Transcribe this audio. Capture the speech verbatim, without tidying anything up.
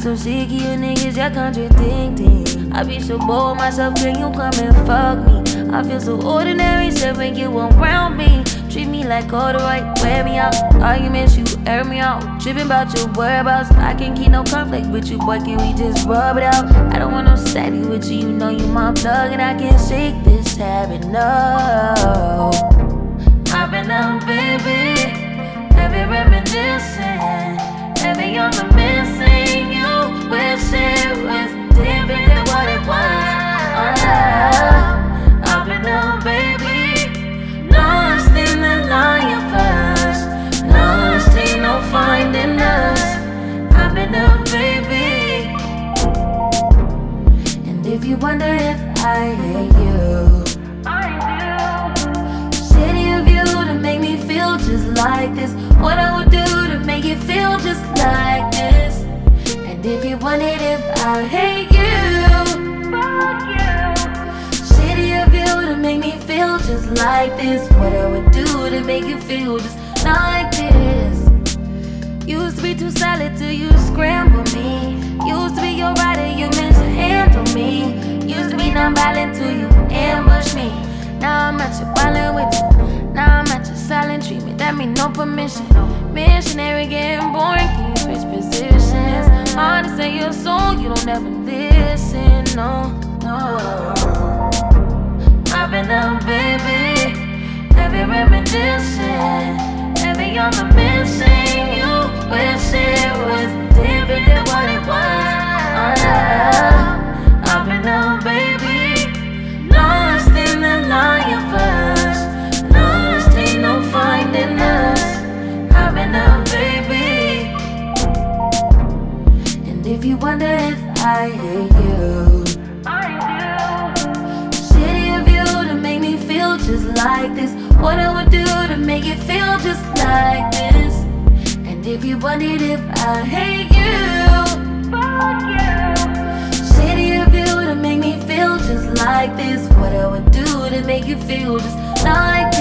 so sick of you niggas, y'all contradicting. I be so bored myself, can you come and fuck me? I feel so ordinary, so when you around me. Treat me like all the right, wear me out. Arguments, you air me out. Tripping about your whereabouts. I can't keep no conflict with you, boy, can we just rub it out? I don't want no steady with you, you know you my plug. And I can't shake this habit, no. I've been up, baby, heavy reminiscing, heavy on the missing. You wish it was different than what it was. uh, I've been up, baby, lost in the lion first, lost ain't no finding us. I've been up, baby, and if you wonder if I hate you, just like this, what I would do to make you feel just like this. And if you wanted, if I hate you, fuck you. Shitty of you to make me feel just like this, what I would do to make you feel just like this. Used to be too solid till you scramble me. Used to be your rider, you mishandle me. Used to be non-violent till you ambush me. Now I'm at your violent with you. Now I'm at your silent treatment, that mean no permission. Missionary getting boring, can you switch positions? Hard to say your song, you don't ever listen, no, no. I've been up, baby, heavy reminiscing, heavy on the missing. You wish it was different than what it was. uh, I've been up, baby, lost in the lion first, no finding us. I've been up, baby, and if you wonder if I hate you, I do. Shitty of you to make me feel just like this, what I would do to make you feel just like this. And if you wondered if I hate you, fuck you. Shitty of you to make me feel just like this, what I would do to make you feel just like